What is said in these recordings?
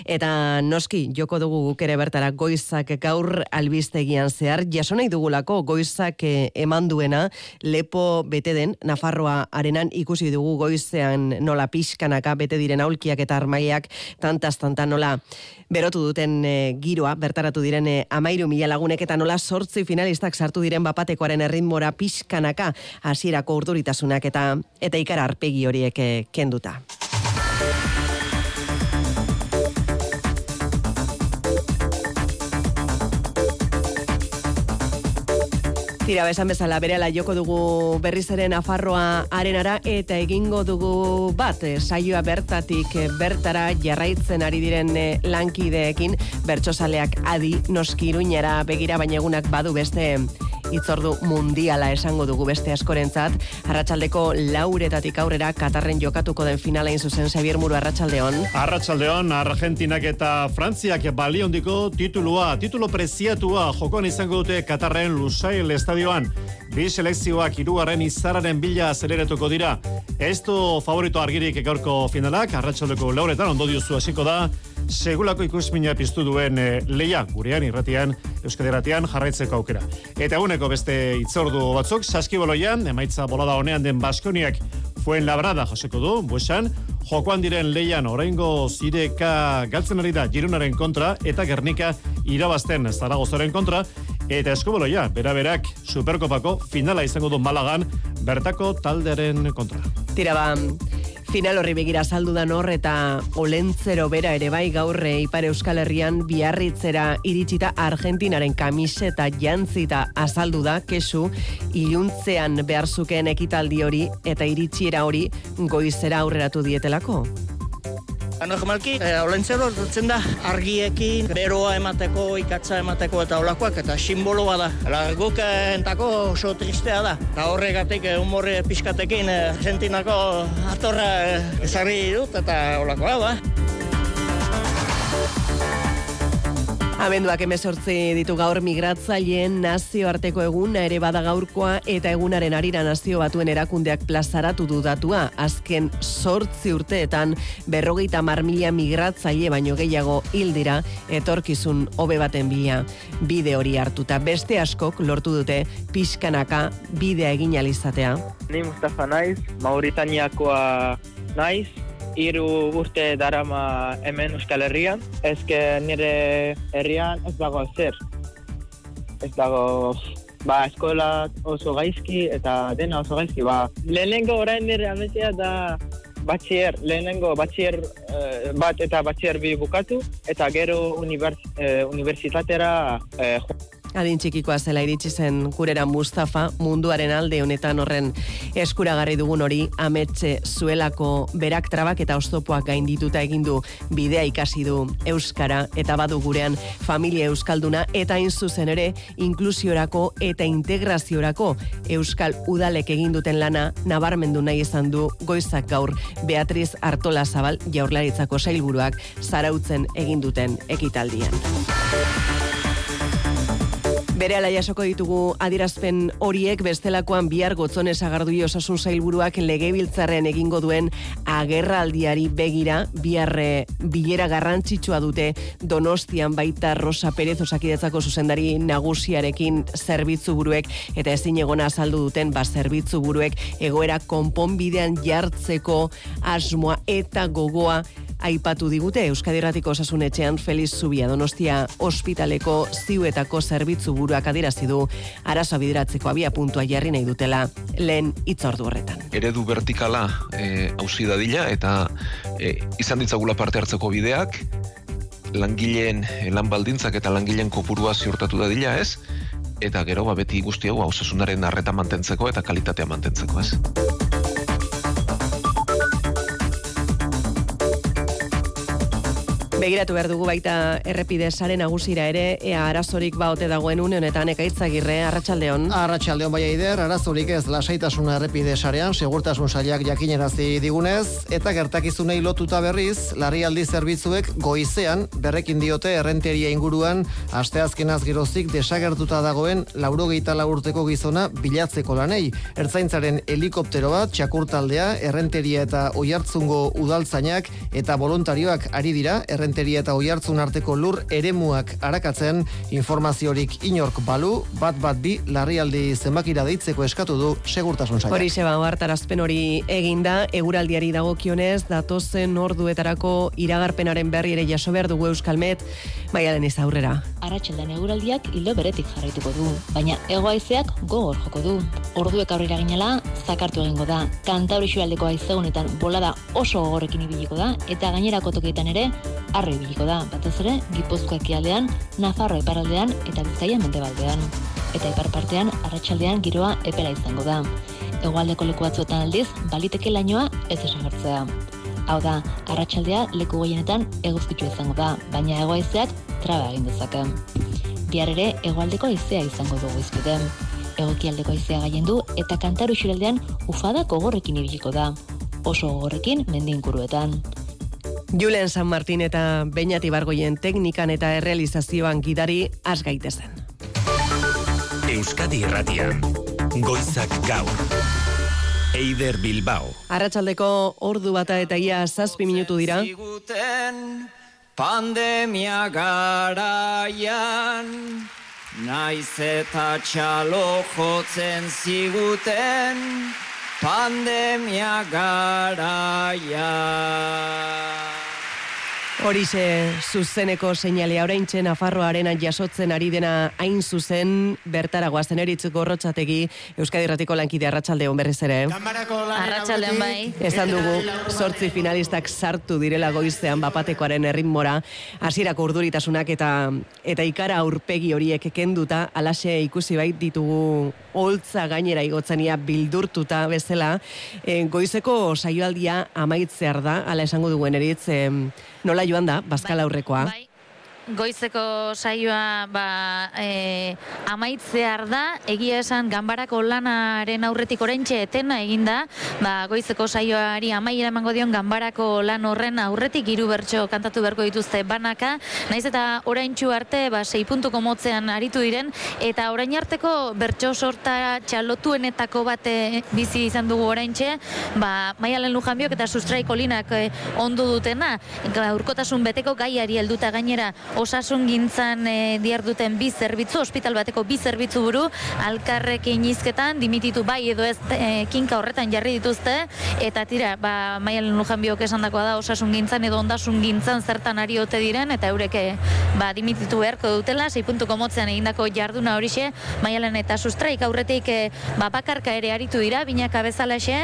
Eta noski, joko dugu guk ere bertara goizak gaur albistegian zehar, jaso nahi dugulako goizak eman duena, lepo bete den, Nafarroa arenan ikusi dugu goizean nola pixkanaka bete diren aulkiak eta armaiak tantaz-tanta nola berotu duten giroa, bertaratu diren 13.000 lagunek eta nola 8 finalistak sartu diren bapatekoaren erritmora pixkanaka hasierako urduritasunak eta ikara arpegi horiek kenduta. Tira, besan bezala, berehala joko dugu berriz ere Nafarroa arenara eta egingo dugu bat, saioa bertatik bertara jarraitzen ari diren lankideekin, bertsozaleak adi noski Iruñera begira, baina egunak badu beste hitzordu mundiala esango dugu beste askorentzat. Arratsaldeko 4:00 aurrera Katarren jokatuko den finalain zuzen. Xabier Muro, arratsaldeon. Arratsaldeon, Argentinak eta Frantziak baliondiko titulo preziatua jokoan izango dute Katarren Lusail estadioan. Bi selekzioak 3. izarraren bila zeleratuko dira. Ez du favorito argirik gaurko finalak, arratsaldeko 4:00 ondo diozu hasiko da. Segulako ikusmina piztu duen leia, gurean irratian, Euskadi Irratian jarraitzeko aukera. Eta eguneko beste hitzordu batzuk, Saskiboloian, emaitza bolada honean den Baskoniak Fuenlabrada joseko du, Buesan, jokoan diren leian oraingo zireka galtzen ari da Gironaren kontra, eta Gernika irabazten Zaragozaren kontra, eta Eskuboloia, beraberak Superkopako finala izango du Malagan, bertako taldearen kontra. Tira ba, final horri begira saldu da nor eta Olentzero bera ere bai gaur Ipar Euskal Herrian Biarritzera iritsita Argentinaren kamiseta jantzita azaldu da, kesu iluntzean behar zukeen ekitaldi hori eta iritsiera hori goizera aurreratu dietelako. Normalki, Olentzero dutzen da argiekin, beroa emateko, ikatza emateko eta olakoak, eta simboloa da. Guk entako oso tristea da. Eta horregatik humore pixkatekin Argentinako atorra ezarri dut eta olakoa da. Abenduak 18 ditu gaur migratzaileen nazioarteko eguna ere bada gaurkoa eta egunaren harira Nazio Batuen erakundeak plazaratu du datua. Azken 8 urteetan 50.000 migratzaile baino gehiago hil dira etorkizun hobe baten bila. Bide hori hartuta beste askok lortu dute pixkanaka bidea egin ahal izatea. Ni Mustafa naiz, Mauritaniakoa naiz. 3 urte darama hemen Euskal Herrian. Ezke nire herrian ez dago zer. Ez dago, eskola oso gaizki eta dena oso gaizki. Lehenengo orain nire ametea da batxier, lehenengo batxier bat eta batxier bi bukatu, eta gero unibertsitatera Adin txikikoa zela iritsi zen gurera Mustafa, munduaren alde honetan horren eskuragarri dugun hori ametxe zuelako berak trabak eta oztopoak gaindituta egin du bidea ikasi du euskara eta badu gurean familia euskalduna eta hain zuzen ere inklusiorako eta integraziorako euskal udalek egin duten lana nabarmendu nahi izan du goizak gaur Beatriz Artolazabal Jaurlaritzako sailburuak zarautzen egin duten ekitaldian. Berehala jasoko ditugu adierazpen horiek bestelakoan bihar Gotzone Sagardui Osasun Sailburuak legebiltzarrean egingo duen agerraldiari begira bihar bilera garrantzitsua dute Donostian baita Rosa Perez Osakidetzako zuzendari nagusiarekin zerbitzu buruek eta ezinegona azaldu duten zerbitzu buruek egoera konponbidean jartzeko asmoa eta gogoa aipatu digute. Euskadi Irratiko Osasun Etxean Feliz Zubia Donostia ospitaleko ziuetako zerbitzu buruak adierazi du arazoa bideratzeko abiapuntua jarri nahi dutela lehen hitzordu horretan. Eredu vertikala auzi dadila eta izan ditzagula parte hartzeko bideak, langileen lan baldintzak eta langileen kopurua ziurtatu dadila, ez? Eta gero beti guzti hau osasunaren arreta mantentzeko eta kalitatea mantentzeko, ez? Begiratu behar dugu baita errepide sare nagusira ere, ea arazorik ote dagoen une honetan. Ekaitzagirre, arratsaldeon. Arratsaldeon bai Aider, arazorik ez lasaitasuna errepide sarean, segurtasun sailak jakinarazi digunez, eta gertakizunei lotuta berriz, larrialdi zerbitzuek goizean berrekin diote errenteria inguruan asteazkenaz gerozik desagertuta dagoen 94 urteko gizona bilatzeko lanei. Ertzaintzaren helikoptero bat, txakurtaldea, errenteria eta Oiartzungo udaltzainak eta voluntarioak ari dira errenteria Errenteria eta Oiartzun arteko lur eremuak arakatzen, informaziorik inork balu, bat bi larrialdi zenbakira deitzeko eskatu du segurtasun sailak. Hori seba hartarazpen hori eginda, eguraldiari dagokionez, datozen orduetarako iragarpenaren berri ere jaso behar dugu Euskalmet, Maialen ez aurrera. Arratsaldean eguraldiak ildo beretik jarraituko du, baina hego-haizeak gogor joko du. Orduek aurrera ginela, zakartu egingo da. Kantauri isurialdeko haizegunetan bolada oso gogorrekin ibiliko da, eta gainerako tokietan ere arro ibiliko da. Batez ere, Gipuzkoa ekialdean, Nafarroa iparraldean eta Bizkaia mendebaldean. Eta ipar partean, arratsaldean giroa epela izango da. Hegoaldeko leku batzuetan aldiz, baliteke lainoa ez desagertzea. Hau da, arratsaldea leku gehienetan eguzkitsu izango da, baina hego-haizeak traba egin dezake. Bihar ere hegoaldeko haizea izango dugu hizpide. Egokialdeko haizea gaien du eta Kantauri isurialdean ufada gogorrekin ibiliko da. Oso gogorrekin mendi inguruetan. Julen San Martin eta Beñat Ibargoien teknikan eta errealizazioan gidari has gaitezen. Euskadi Irratian, Goizak Gaur. Eider Bilbao. Arratsaldeko ordu bata eta ia 7 minutu dira. Pandemia garaian, naiz eta txalo jotzen ziguten, pandemia garaian. Horixe zuzeneko seinalea oraintxe Nafarroaren jasotzen ari dena hain zuzen bertara goazen Eritz Gorrotxategi Euskadi Irratiko lankide arratsaldeon berriz ere. Arratsaldeon bai. Esan dugu 8 finalistak sartu direla goizean bapatekoaren erritmora, hasierako urduritasunak eta ikara aurpegi horiek kenduta alaxe ikusi bait ditugu holtza gainera igotzenia bildurtuta bezala. Goizeko saioaldia amaitzear da, hala esango duguen Eritz, nola joan da, Bazkal aurrekoa? Bai. Goizeko saioa amaitzear da, egia esan ganbarako lanaren aurretik oraintxe etena eginda, goizeko saioari amaiera emango dion ganbarako lan horren aurretik 3 bertso kantatu beharko dituzte banaka, naiz eta oraintxu arte 6 puntuko motzean aritu diren, eta orain arteko bertso sorta txalotuenetako bat bizi izan dugu oraintxe, Maialen Lujanbiok eta Sustraiko Linak ondu dutena, gaurkotasun beteko gaiari helduta gainera osasun gintzan diharduten 2 zerbitzu, ospital bateko 2 zerbitzu buru, alkarrekin izketan, dimititu bai edo ez kinka horretan jarri dituzte, eta tira, Maialen Lujanbiok esandakoa da osasun gintzan edo ondasun gintzan zertan ari ote diren, eta eurek dimititu beharko dutela, 6 puntuko motzean egindako jarduna horixe, Maialen eta Sustraik aurretik bakarka ere aritu dira, binaka bezalaxe,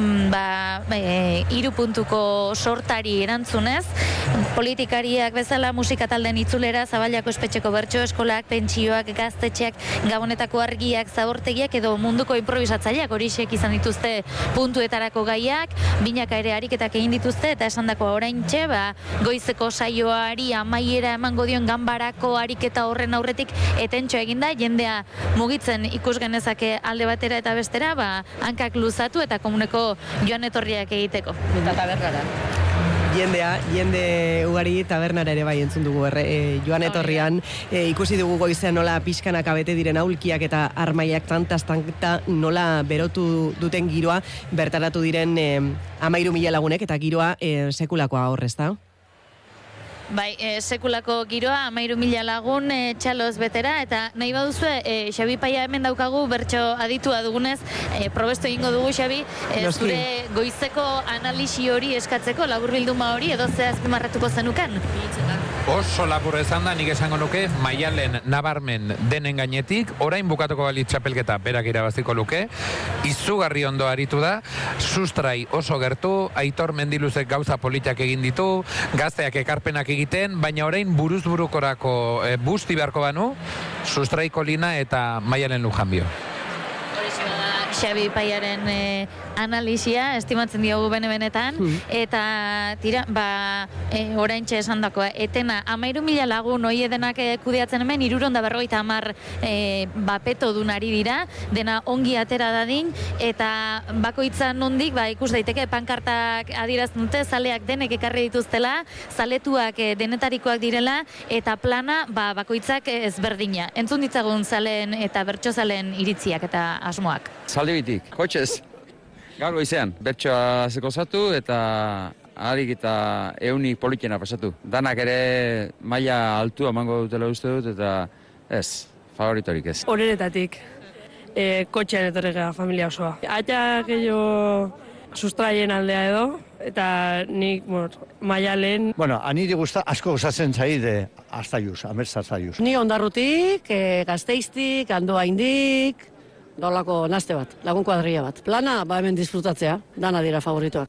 3 puntuko sortari erantzunez, politikariak bezala musika talden itzulera, Zaballako espetxeko bertso eskolak, pentsioak, gaztetxeak, Gabonetako argiak, zabortegiak edo munduko improvisatzaileak horixek izan dituzte puntuetarako gaiak, binaka ere ariketak egin dituzte, eta esandako oraintxe, goizeko saioari amaiera emango dion ganbarako ariketa horren aurretik etentxo eginda, jendea mugitzen ikus genezake alde batera eta bestera, hankak luzatu eta komuneko joan etorriak egiteko. Eta tabernara. Jende ugari tabernara ere bai entzun dugu joan etorrian, ikusi dugu goizean nola pixkanak abete diren aulkiak eta armaiak tanta nola berotu duten giroa, bertaratu diren 13.000 lagunek eta giroa sekulakoa horrez da? Bai, sekulako giroa, 13.000 lagun txaloz betera, eta nahi baduzue, Xabi Paia hemen daukagu, bertso aditua dugunez, probestu egingo dugu, Xabi, zure goizeko analisi hori eskatzeko, laburbilduma hori, edo ze azpimarratuko zenukan? Oso labur ezan da, nik esango nuke, Maialen nabarmen denen gainetik, orain bukatuko balit txapelketa berak irabaziko luke, izugarri ondo aritu da, Sustrai oso gertu, Aitor Mendiluzek gauza politak egin ditu, gazteak ekarpenak egiten, baina orain buruz burukorako busti beharko banu, Sustraiko Lina eta Maialen Lujanbio. Xabi Paiaren analisia, estimatzen diogu benetan, eta tira, oraintxe esan dakoa, etena 13.000 lagun hoi edenak kudeatzen hemen, 350 bapeto dunari dira, dena ongi atera dadin, eta bakoitzan nondik, ikus daiteke pankartak adierazten dute, zaleak denek ekarri dituztela, zaletuak denetarikoak direla, eta plana bakoitzak ezberdina. Entzun ditzagun zaleen eta bertsozaleen iritziak eta asmoak. Zaldibitik, kotxez, gaur goizean, bertsoa zeko zatu eta ahalik eta eunik politena pasatu. Danak ere maila altua emango dutela uste dut, eta ez, favoritorik ez. Horeretatik, kotxean etorri gara familia osoa. Aita gehiago sustraien aldea edo, eta nik Maialen. Bueno, aniri asko gozatzen zaide Astaiuz, Amertzazaiuz. Ni Ondarrutik, Gasteiztik, Andoaindik, gaulako naste bat, lagun kuadria bat. Plana, hemen disfrutatzea, dana dira favoritoak.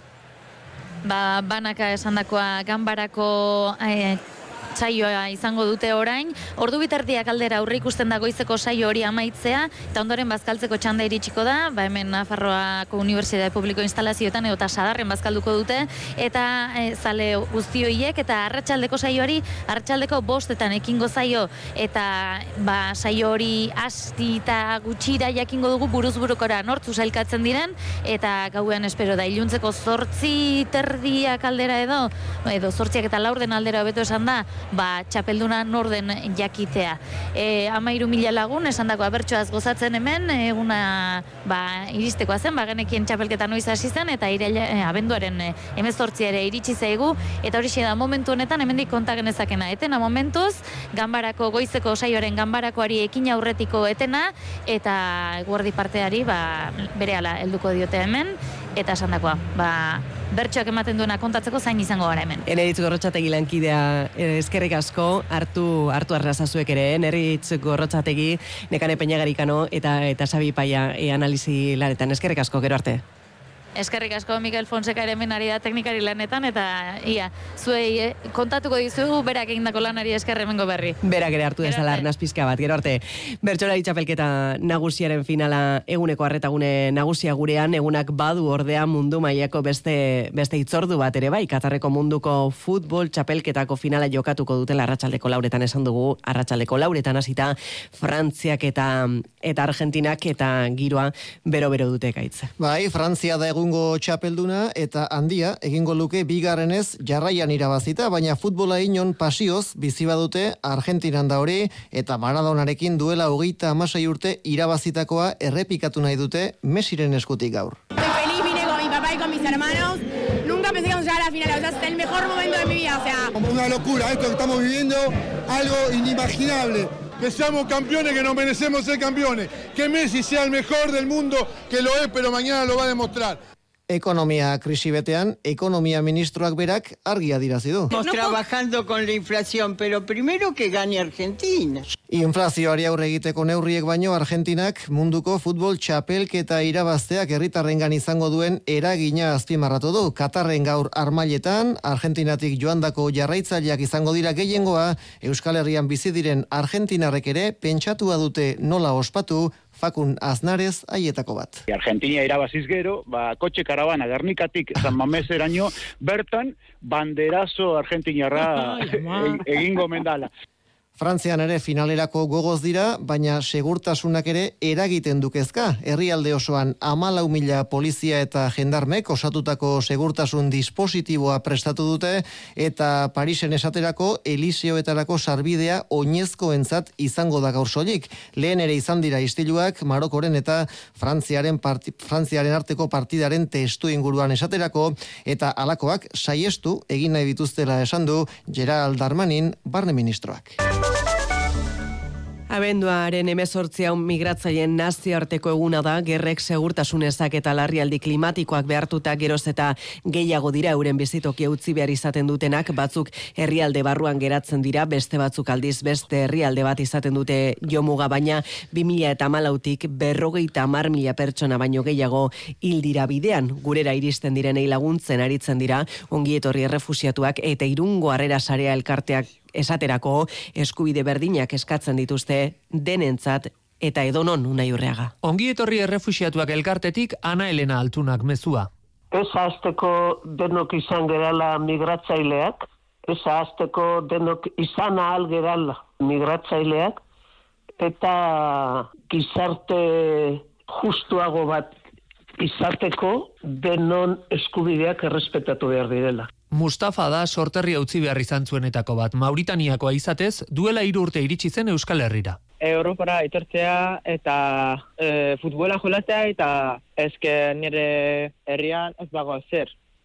Banaka esandakoa ganbarako saioa izango dute orain. Ordu biterdiak aldera aurre ikusten da goizeko saio hori amaitzea, eta ondoren bazkaltzeko txanda iritsiko da, hemen Nafarroako Unibertsitate Publiko instalazioetan eta sadarren bazkalduko dute, eta zale guztioiek, eta arratsaldeko saioari, arratsaldeko 5etan ekingo zaio, eta saio hori hasti eta gutxira jakingo dugu buruzburukora nortzu sailkatzen diren, eta gauean espero da iluntzeko 8:30 aldera edo 8 eta 4 aldera hobeto esan da, txapelduna norden jakitea. 13.000 lagun, esan dago abertxoaz gozatzen hemen, eguna iristekoa zen, genekien txapelketa noiz hasi zen, eta abenduaren 18 ere iritsi zaigu, eta hori da momentu honetan, hemendik konta genezakena. Etena momentuz, ganbarako goizeko saioaren ganbarakoari ekin aurretiko etena, eta eguerdi parteari berehala helduko diote hemen, eta esan dagoa, bertxoak ematen duena kontatzeko zain izango gara hemen. Eneritz Gorrotxategi lankidea eskerrik asko, hartu arrazazuek ere, Eneritz Gorrotxategi, Nekane Peñagarikano eta Xabi Paia analizi lanetan. Eskerrik asko, gero arte. Eskerrik asko, Mikel Fonseca ere menari da teknikari lanetan, eta zuei kontatuko dizugu berak egindako lanari eskerremengo berri. Berak ere hartu dezala arnaz pizka bat, gero arte. Bertsolari txapelketa nagusiaren finala eguneko arretagune nagusia gurean, egunak badu ordea mundu mailako beste hitzordu bat ere bai, Katarreko munduko futbol txapelketako finala jokatuko dutela arratsaldeko 4etan esan dugu, arratsaldeko 4etan hasita Frantziak eta Argentinak eta giroa bero dute gaitz. Bai, Frantzia da egungo txapelduna eta handia egingo luke bigarrenez jarraian irabazita, baina futbola inon pasioz bizi badute Argentinan da hori, eta Maradonarekin duela 36 urte irabazitakoa errepikatu nahi dute Messiren eskutik gaur. Feliz, vine con mi papá y con mis hermanos. Nunca pensé que vamos a llegar a la final, o sea, es el mejor momento de mi vida, o sea. Una locura, esto que estamos viviendo, algo inimaginable. Que seamos campeones, que nos merecemos ser campeones. Que Messi sea el mejor del mundo, que lo es, pero mañana lo va a demostrar. Ekonomia krisi betean, ekonomia ministroak berak argi adierazi du. Estamos trabajando con la inflación, pero primero que gane Argentina. Inflazioari aurre egiteko neurriek baino Argentinak munduko futbol txapelketa irabazteak herritarrengan izango duen eragina azpimarratu du. Katarren gaur armailetan, Argentinatik joandako jarraitzaileak izango dira gehiengoa, Euskal Herrian bizi diren argentinarrek ere pentsatua dute nola ospatu, Fakun Aznarez aietako bat. Argentina irabaziz gero, kotxe karabana Gernikatik San Mameseraino bertan banderazo argentinarra egingo mendala. Frantzian ere finalerako gogoz dira, baina segurtasunak ere eragiten dukezka. Herrialde osoan 14.000 polizia eta jendarmek osatutako segurtasun dispositiboa prestatu dute, eta Parisen esaterako Eliseoetarako sarbidea oinezkoentzat izango da gaur soilik. Lehen ere izan dira istiluak Marokoren eta Frantziaren arteko partidaren testu inguruan esaterako, eta alakoak saiestu egin nahi dituztela esan du Gerald Darmanin barne ministroak. Abenduaren 18 migratzaien nazioarteko eguna da, gerrek segurtasunezak eta larrialdi klimatikoak behartuta geroz eta gehiago dira euren bizitokia utzi behar izaten dutenak, batzuk herrialde barruan geratzen dira, beste batzuk aldiz beste herrialde bat izaten dute jomuga, baina 2014tik 50.000 pertsona baino gehiago hil dira bidean, gurera iristen direnei laguntzen aritzen dira, ongi etorri errefusiatuak eta Irungo Harrera Sarea elkarteak esaterako eskubide berdinak eskatzen dituzte denentzat eta edonon Unai Urreaga. Ongi etorri errefuxiatuak elkartetik Ana Elena Altunak mezua. Ez ahazteko denok izan gerala migratzaileak, ez ahazteko denok izan ahal gerala migratzaileak, eta gizarte justuago bat izateko denon eskubideak errespetatu behar direla. Mustafa da sorterria utzi behar izan zuenetako bat. Mauritaniakoa izatez, duela 3 urte iritsi zen Euskal Herrira. Europara etortzea eta futbola jolatzea eta eske nire herrian ez dago zer.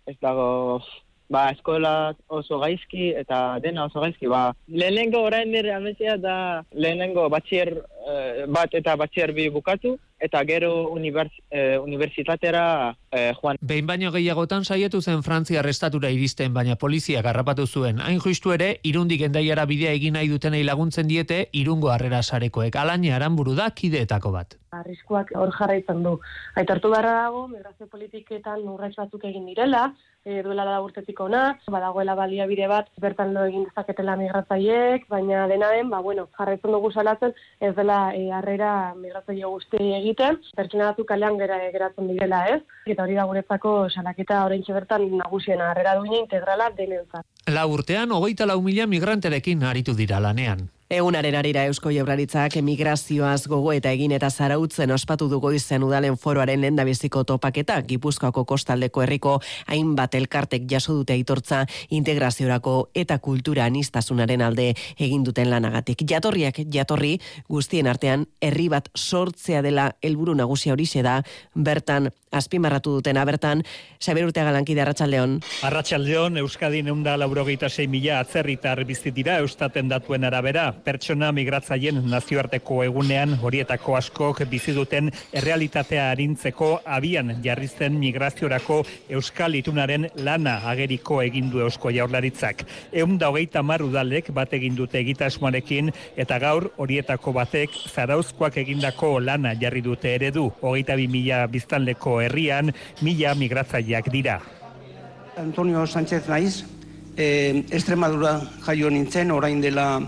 ez dago, eskola oso gaizki eta dena oso gaizki, lehenengo orain nire amezia da lehenengo batxier bat eta batxier bi bukatu, eta gero unibertsitatera joan. Behin baino gehiagotan saietu zen Frantzia estatura iristen, baina polizia garrapatu zuen. Hain justu ere, Irundik Hendaiara bidea egin nahi dutenei laguntzen diete Irungo Harrera Sarekoek. Alaine Aranburu da kideetako bat. Arriskuak hor jarraitzen du. Aitortu beharra dago, migrazio politiketan urrats batzuk egin direla, duela 4 urtetik hona, badagoela baliabide bat bertan lo egin dezaketela migratzaileek, baina dena den, jarraitzen dugu salatzen, ez dela harrera migratzaile guztiei egiten, pertsona batzuk kalean geratzen direla, ez? Eta hori da guretzako salaketa oraintxe bertan nagusiena, harrera duina integrala denentzat. 4 urtean 24.000 migranterekin aritu dira lanean. Egunaren arira Eusko Jaurlaritzak migrazioaz gogo eta egin eta zarautzen ospatu du goizen udalen foroaren lehendabiziko topaketa. Gipuzkoako kostaldeko herriko hainbat elkartek jaso dute aitortza integraziorako eta kultura aniztasunaren alde egin duten lanagatik. Jatorriak jatorri, guztien artean herri bat sortzea dela helburu nagusia horixe da, bertan azpimarratu dutena, bertan Xabier Urteaga lankide, arratsaldeon. Arratsaldeon, Euskadin 186.000 atzerritar bizi dira Eustaten datuen arabera. Pertsona migratzaileen nazioarteko egunean horietako askok bizi duten errealitatea arintzeko abian jarrizten migraziorako Euskal Itunaren lana ageriko egin du Eusko Jaurlaritzak. 130 udalek bat egin dute egitasmoarekin eta gaur horietako batek zarauzkoak egindako lana jarri dute eredu. 22.000 biztanleko herrian 1.000 migratzaileak dira. Antonio Sánchez naiz, Extremadura jaio nintzen orain dela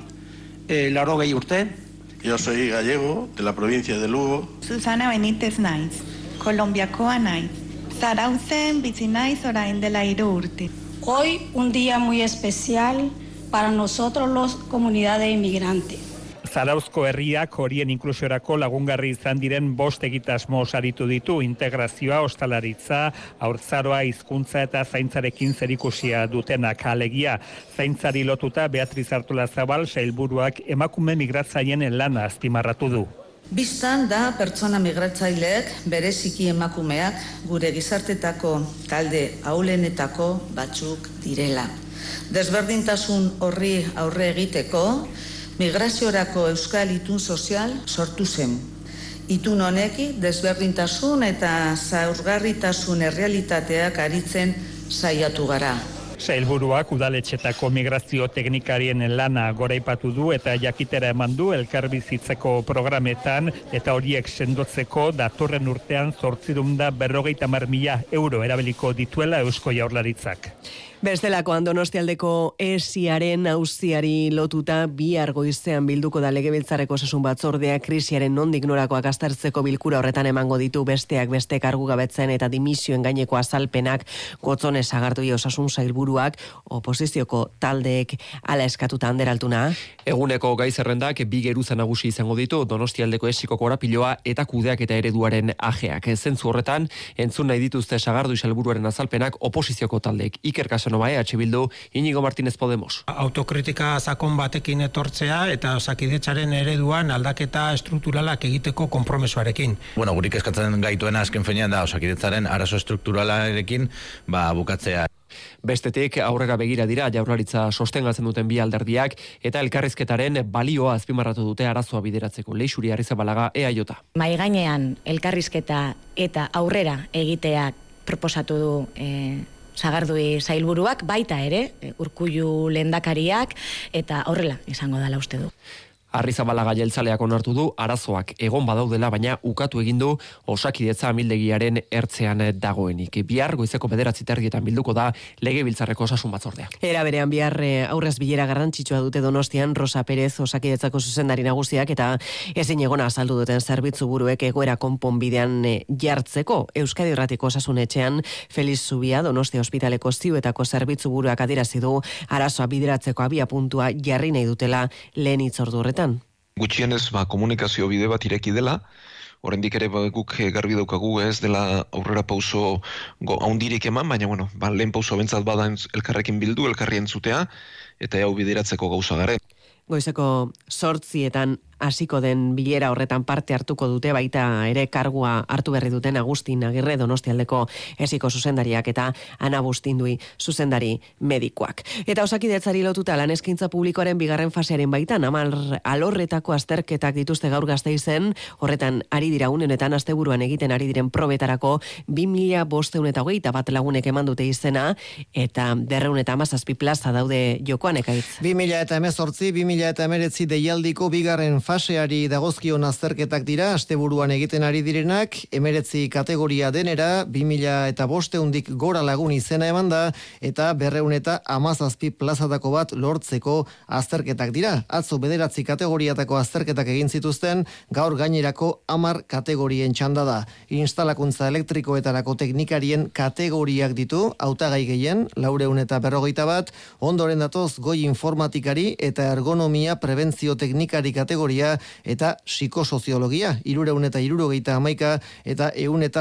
80 urte. Yo soy gallego, de la provincia de Lugo. Susana Benítez naiz, Kolonbiakoa naiz. Zarautzen bizi naiz orain dela 3 urte. Hoy un día muy especial para nosotros los comunidades inmigrantes. Zarauzko herriak horien inklusiorako lagungarri izan diren 5 egitasmo saritu ditu, integrazioa, ostalaritza, haurtzaroa, hizkuntza eta zaintzarekin zerikusia dutenak. Alegia, zaintzari lotuta Beatriz Artolazabal sailburuak emakume migratzaileen lana azpimarratu du. Bistan da pertsona migratzaileek, bereziki emakumeak, gure gizartetako talde ahulenetako batzuk direla. Desberdintasun horri aurre egiteko, migraziorako Euskal Itun Sozial sortu zen. Itun honeki desberdintasun eta zaurgarritasun errealitateak aritzen saiatu gara. Sailburuak udaletxetako migrazio teknikarien lana goraipatu du eta jakitera eman du elkarbizitzeko programetan eta horiek sendotzeko datorren urtean 850.000 euro erabiliko dituela Eusko Jaurlaritzak. Bestelakoan Donostialdeko esiaren auziari lotuta bihar goizean bilduko da Legebiltzarreko Osasun Batzordea krisiaren nondik norakoak aztertzeko bilkura horretan emango ditu besteak beste kargugabetzen eta dimisioen gaineko azalpenak Gotzone Sagardui Osasun Sailburuak oposizioko taldeek hala eskatuta Anderaltuna. Eguneko gai zerrendak 2 geruza nagusi izango ditu Donostialdeko esiko korapiloa eta kudeak eta ereduaren ajeak. Zentzu horretan entzun nahi dituzte Sagardui Sailburuaren azalpenak oposizioko taldeek. Iker Casanova, EH Bildu, Inigo Martínez Podemos. Autokritika sakon batekin etortzea eta Osakidetzaren ereduan aldaketa estrukturalak egiteko konpromesoarekin. Gurik eskatzen gaituena azken finean da Osakidetzaren arazo estrukturalarekin bukatzea. Bestetik aurrera begira dira Jaurlaritza sostengatzen duten bi alderdiak eta elkarrizketaren balioa azpimarratu dute arazoa bideratzeko. Leixuri Arrizabalaga, EAJ. Mai gainean elkarrizketa eta aurrera egiteak proposatu du Sagardui Sailburuak, baita ere Urkullu lehendakariak eta horrela izango dela uste du. Arrizabalaga jeltzaleak onartu du arazoak egon badaudela, baina ukatu egin du Osakidetza amildegiaren ertzean dagoenik. Bihar goizeko 9:30 bilduko da Legebiltzarreko Osasun Batzordea. Era berean bihar aurrez bilera garrantzitsua dute Donostian Rosa Perez Osakidetzako zuzendari nagusiak eta ezin egona azaldu duten zerbitzu buruek egoera konponbidean jartzeko. Euskadi Irratiko Osasun Etxean Feliz Zubia Donostia Ospitaleko ziuetako zerbitzu buruak adierazi du arazoa bideratzeko abia puntua jarri nahi dutela lehen hitzordu horretan. Gutxienez, komunikazio bide bat ireki dela, oraindik ere guk garbi daukagu ez dela aurrera pauso haundirik eman, baina lehen pauso bentzat bada elkarrekin bildu, elkarri entzutea, eta hau bideratzeko gauza gare. Goizeko 8:00 hasiko den bilera horretan parte hartuko dute, baita ere kargua hartu berri duten Agustin Agirre Donostialdeko esiko zuzendariak eta Ana Bustindui zuzendari medikoak. Eta Osakidetzari lotuta lan eskaintza publikoaren bigarren fasearen baitan 10 alorretako azterketak dituzte gaur Gasteizen, horretan ari dira unenetan asteburuan egiten ari diren probetarako 2521 lagunek eman dute izena eta 217 plaza daude jokoan ekaitz. 2018-2019 deialdiko bigarren faseari dagozkion azterketak dira, asteburuan egiten ari direnak, 19 kategoria denera, 2500 gora lagun izena eman da, eta 217 plazatako bat lortzeko azterketak dira. Atzo 9 kategoriatako azterketak egin zituzten, gaur gainerako 10 kategorien txanda da. Instalakuntza elektrikoetarako teknikarien kategoriak ditu, hautagai gehien, 441, ondoren datoz goi informatikari eta ergonomia prebentzio teknikari kategoria eta psikosoziologia, 371 eta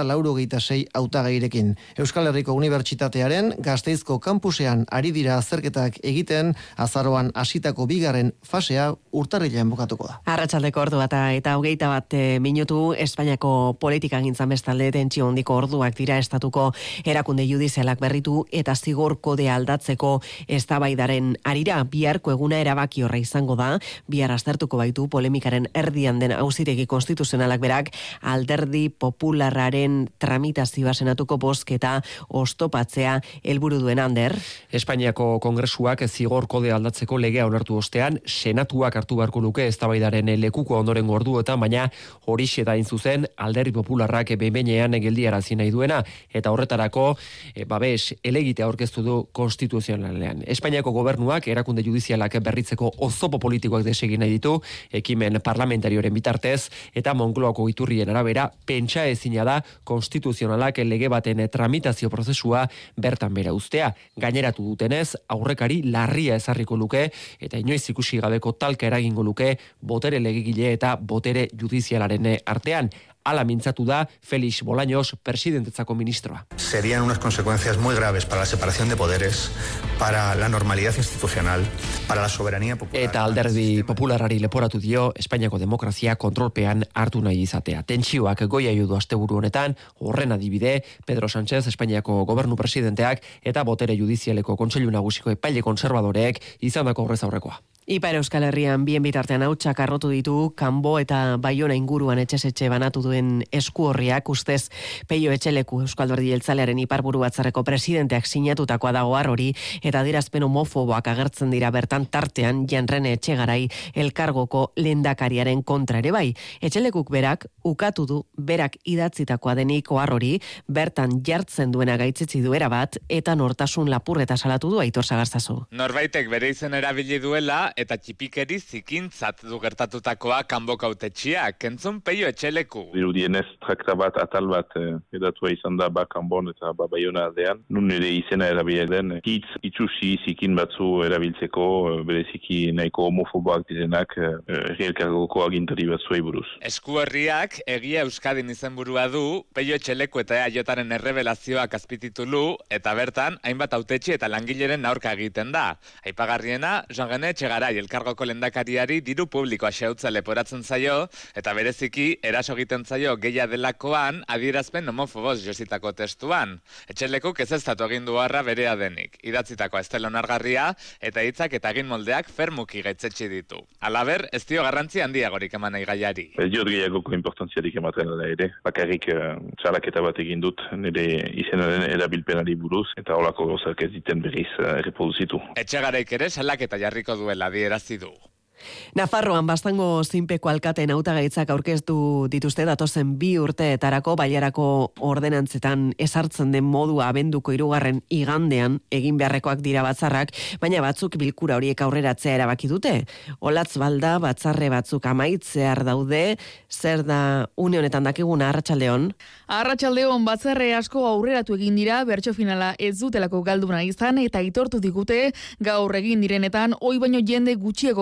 196 hautagairekin. Euskal Herriko Unibertsitatearen Gasteizko kampusean ari dira azterketak egiten, azaroan hasitako bigarren fasea urtarrilean bukatuko da. Arratsaldeko ordua eta 21 minutu Espainiako politikagintzan bestalde tentsio handiko orduak dira estatuko erakunde judizialak berritu eta zigor kodea aldatzeko eztabaidaren arira. Biharko eguna erabaki horra izango da, bihar aztertuko baitu polemikaren erdian den auzitegi konstituzionalak berak Alderdi Popularraren tramitazioa senatuko bozketa oztopatzea helburu duen. Ander. Espainiako Kongresuak zigor kodea aldatzeko legea onartu ostean, senatuak hartu beharko luke eztabaidaren lekuko ondoren orduetan, baina horixe da zuzen Alderdi Popularrak behin-behinean geldiarazi nahi duena, eta horretarako babes elegitea aurkeztu du konstituzionalean. Espainiako gobernuak erakunde judizialak berritzeko oztopo politikoak desegin nahi ditu, ekimen parlamentarioren bitartez, eta Moncloako iturrien arabera pentsa ezina da konstituzionalak lege baten tramitazio prozesua bertan bera uztea. Gaineratu dutenez, aurrekari larria ezarriko luke eta inoiz ikusi gabeko talka eragingo luke botere legegile eta botere judizialaren artean. Hala mintzatu da Félix Bolaños, presidentetzako ministroa. Serían unas consecuencias muy graves para la separación de poderes, para la normalidad institucional, para la soberanía popular. Eta Alderdi Popularrari leporatu dio Espainiako demokrazia kontrolpean hartu nahi izatea. Tentsioak goia jo du asteburu honetan, horren adibide Pedro Sánchez, Espainiako gobernu presidenteak eta botere judizialeko kontseilu nagusiko epaile konservadoreek izandako horrez aurrekoa. Ipar Euskal Herrian bien bitartean hautsak arrotu ditu Kanbo eta Baiona inguruan etxesetxe banatu duen esku horriak, ustez Peio Etxeleku Euskal Alderdi Jeltzalearen Iparburu Batzarreko presidenteak sinatutakoa dago hori eta adierazpen homofoboak agertzen dira bertan, tartean Jan Rene Etxegarai elkargoko lehendakariaren kontra ere bai. Etxelekuk berak ukatu du berak idatzitakoa denik hori bertan jartzen duena gaitzitzi du erabat eta nortasun lapurreta salatu du Aitor Sagarzazu. Norbaitek bere izen erabili duela eta txipikeri zikintzat du gertatutakoa Kanboko hautetxiak, entzun Peio Etxeleku. Dirudienez, trakta bat, atal bat edatua izan da Kanbon eta Baiona aldean. Nun ere izena erabila den, hitz itxusi zikin batzu erabiltzeko, bereziki nahiko homofoboak direnak elkargoko agintari batzuei buruz. Esku herriak egia Euskadin izenburua du, Peio Etxeleku eta EAJaren errebelazioak azpititulu, eta bertan, hainbat hautetxi eta langileren aurka egiten da. Aipagarriena, Jan Rene Etxegarai elkargoko lehendakariari diru publikoa xeutza leporatzen zaio, eta bereziki eraso egiten zaio gehia delakoan adierazpen homofoboz jositako testuan. Etxelekuk ezeztatu egin du harra berea denik. Idatzitako ez dela onargarria eta hitzak eta egin moldeak fermuki gaitzetsi ditu. Halaber, ez dio garrantzi handiagorik eman nahi gaiari. Ez diot gehiagoko importantziarik ematen ala ere. Bakarrik txalaketa bat egin dut nire izenaren erabilpenari buruz eta holako gozak ez diten berriz reproduzitu. Etxegaraik ere salaketa jarriko duela adierazi du. Nafarroan bastango zinpeko alkateen hautagaitzak aurkeztu dituzte datozen 2 urteetarako bailarako ordenantzetan ezartzen den modua abenduko 3. igandean egin beharrekoak dira batzarrak, baina batzuk bilkura horiek aurreratzea erabaki dute. Olatz balda batzarre batzuk amaitzear daude, zer da une honetan dakiguna Arratsaldeon? Arratsaldeon batzarre asko aurreratu egin dira, bertso finala ez dutelako galduna izan eta aitortu digute gaur egin direnetan, oi baino jende gutxiego izan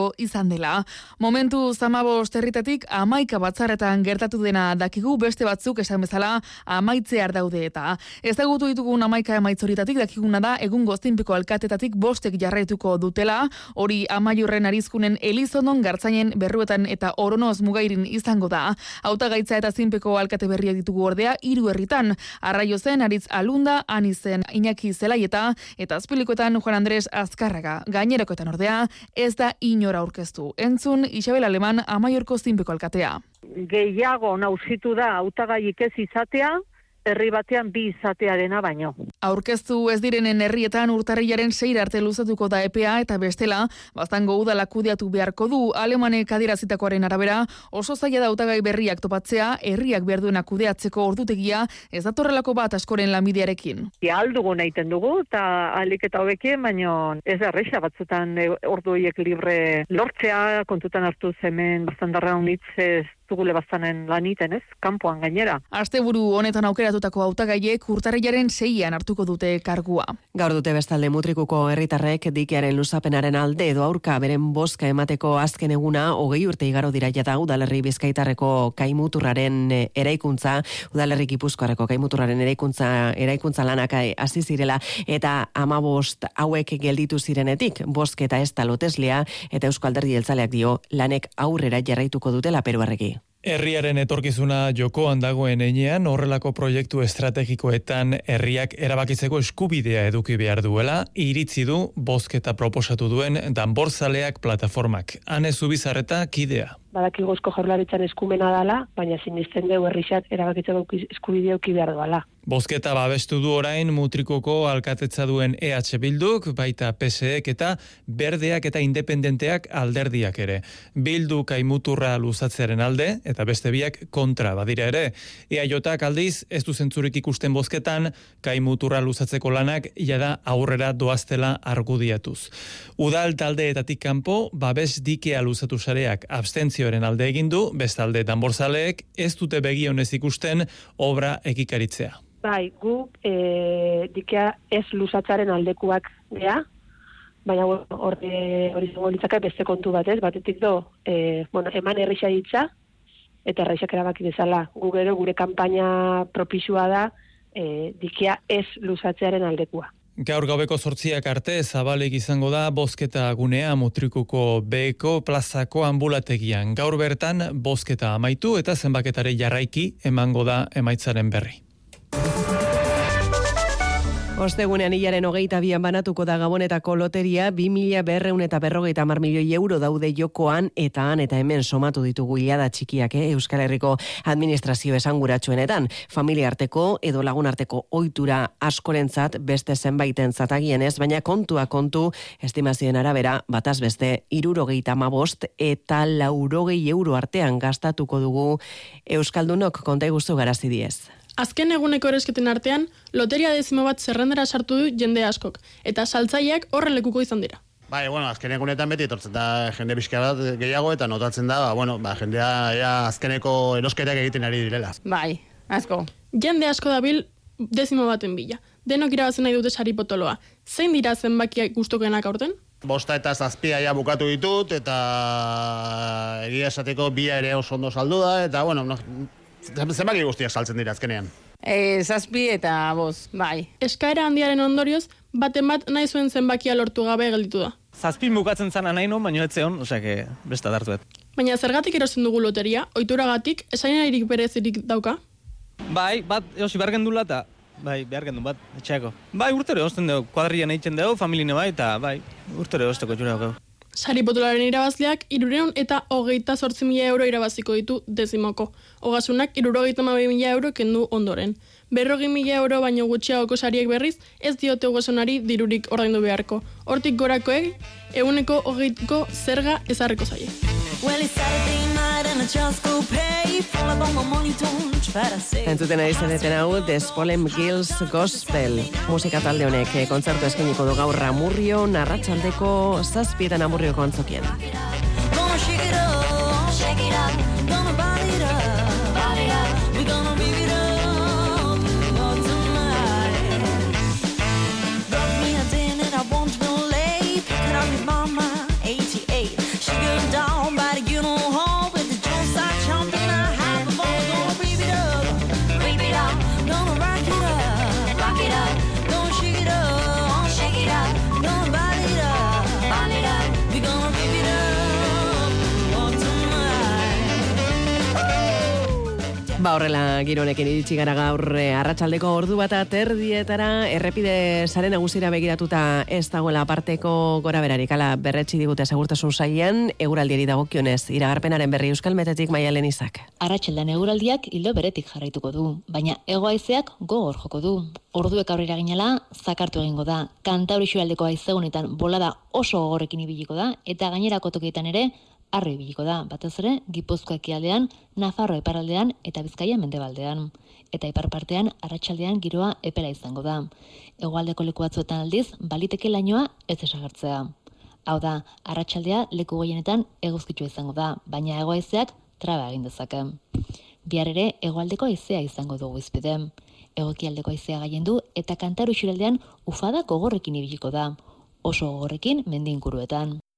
joan dela. Momentu 15 herritatik 11 batzarretan gertatu dena dakigu, beste batzuk esan bezala amaitzear daude eta. Ezagutu ditugun 11 emaitz horietatik dakiguna da egungo Zinpeko alkatetatik 5 jarraituko dutela, hori Amaiurren Arizkunen Elizondon, Gartzainen, Berruetan eta Oronoz Mugairin izango da. Hautagaitza eta Zinpeko alkate berriak ditugu ordea 3 herritan, Arraiozen Aritz Alunda, Anizen Iñaki Zelaieta eta Azpilikoetan Juan Andres Azkarraga. Gainerakoetan ordea ez da inora aurkeztu. Entzun Isabel Aleman Amaiurko Zinpeko alkatea. Gehiago nausitu da hautagaik ez izatea, herri batean 2 izatearena baino. Aurkeztu ez direnen herrietan urtarrilaren 6 arte luzatuko da epea eta bestela, Baztango udala kudeatu beharko du. Alemanek adierazitakoaren arabera, oso zaila da hautagai berriak topatzea, herriak behar duena kudeatzeko ordutegia, ez datorrelako bat askoren lanbidearekin. Aldugu nahiten dugu, eta alik eta hobekien, baino ez da erresa batzutan ordu horiek libre lortzea, kontutan hartu hemen Baztandarra unitz ez dugule bastanen laniten, ez? Kanpoan gainera. Asteburu honetan aukeratutako hautagaiek urtarrilaren 6an hartuko dute kargua. Gaur dute bestalde Mutrikuko herritarrek dikearen luzapenaren alde edo aurka beren bozka emateko azken eguna 20 urte igaro dira jada udalerri Bizkaitarreko kaimuturraren eraikuntza, udalerri Gipuzkoarreko kaimuturraren eraikuntza lanak hasi zirela eta 15 hauek gelditu zirenetik, bozketa ez da loteslea eta Eusko Alderdi Jeltzaleak dio lanek aurrera jarraituko dutela Peruarreki. Herriaren etorkizuna jokoan dagoen heinean, horrelako proiektu estrategikoetan herriak erabakitzeko eskubidea eduki behar duela, iritzi du bozketa proposatu duen Danborzaleak plataformak. Ane Zubizarreta kidea. Badakigu Eusko Jaurlaritzan eskumena dela, baina sinisten dugu herriak erabakitzeko eskubidea eduki behar duela. Bozketa babestu du orain Mutrikoko alkatetza duen EH Bilduk, baita PSEek eta Berdeak eta Independenteak alderdiak ere. Bildu kaimuturra luzatzearen alde, eta beste biak kontra badira ere. EAJak aldiz, ez du zentzurik ikusten bozketan, kaimuturra luzatzeko lanak jada aurrera doaztela argudiatuz. Udal taldeetatik kanpo, babes dikea luzatu sareak abstentzioaren alde egin du, bestalde Danborzaleek ez dute begionez ikusten obra ekikaritzea. Bai, gu dikea ez luzatzaren aldekuak gea, baina hori izango litzake beste kontu bat ez, batetik eman herrisa hitza, eta herrisak erabaki dezala. Gu gero gure kanpaina propizua da dikea ez luzatzearen aldekua. Gaur gaueko 8 arte zabalik izango da bozketa gunea Mutrikuko Beko plazako ambulategian. Gaur bertan bozketa amaitu eta zenbaketare jarraiki emango da emaitzaren berri. Ostegunean hilaren 22an banatuko da Gabonetako loteria, 2.250 milioi euro daude jokoan eta han eta hemen somatu ditugu ilada txikiak Euskal Herriko administrazio esanguratsuenetan. Familia arteko edo lagun arteko ohitura askorentzat beste zenbaitentzat agienez, baina kontu estimazioen arabera bataz beste 75 eta 80 euro artean gastatuko dugu euskaldunok konta iguzu garazi diez. Azken eguneko eresketen artean, loteria 10 bat zerrendera sartu du jende askok, eta saltzaileak horren lekuko izan dira. Azken egunetan beti etortzen da jende pixka bat gehiago eta notatzen da, jendea azkeneko erosketak egiten ari direla. Bai, asko. Jende asko dabil 10 baten bila. Denok irabazen nahi dute sari potoloa. Zein dira zenbakiak gustokenak aurten? 5 eta 7 ja bukatu ditut, eta egia esateko 2 ere oso ondo saldu da, eta zenbaki guztiak saltzen dira azkenean. 7 eta 5, bai. Eskaera handiaren ondorioz, baten bat nahi zuen zenbakia lortu gabe gelditu da. 7 bukatzen zana nahi non, baina etzeon, besta dartuet. Baina zergatik erosten dugu loteria, ohituragatik, esainairik berezirik dauka? Bai, bat eosi behar gendula eta behar gendun bat, etxeako. Bai, urtere osten dugu, kuadrian egiten dugu, familine bai, eta urtere osteko jura dugu. Sari potolaren irabazleak 328.000 euro irabaziko ditu 10. Ogasunak 72.000 euro kendu ondoren. 40.000 euro baino gutxiagoko sariek berriz ez diote ogasunari dirurik ordaindu beharko. Hortik gorakoek 120ko zerga ezarriko zaie. Entzuten ari zeneten hau, The Spolem Girls Gospel musika talde honek kontzertu eskainiko du gaur Amurrion, arratsaldeko 7 Amurrioko antzokien. Mama, 88, she goes down. Horrela gironekin iritsi gara gaur arratsaldeko ordu bat aterdietara, errepide sare nagusira begiratuta ez dagoela aparteko gora berarik, ala berretsi digute segurtasun sailean, eguraldiari dagokionez, iragarpenaren berri Euskal Metetik Maialen Izak. Arratsaldean eguraldiak ildo beretik jarraituko du, baina hego-haizeak gogor joko du. Orduek aurrera ginela, zakartu egingo da, Kantauri isurialdeko haizegunetan bolada oso gogorrekin ibiliko da, eta gainerako tokietan ere, arro ibiliko da, batez ere, Gipuzkoa ekialdean, Nafarroa iparraldean eta Bizkaia mendebaldean. Eta ipar partean, arratsaldean giroa epela izango da. Hegoaldeko leku batzuetan aldiz, baliteke lainoa ez desagertzea. Hau da, arratsaldea leku gehienetan eguzkitua izango da, baina hego-haizeak traba egin dezake. Bihar ere, hegoaldeko haizea izango dugu izpide. Egokialdeko haizea gailendu eta Kantauri isurialdean ufada gogorrekin ibiliko da. Oso gogorrekin mendi inguruetan.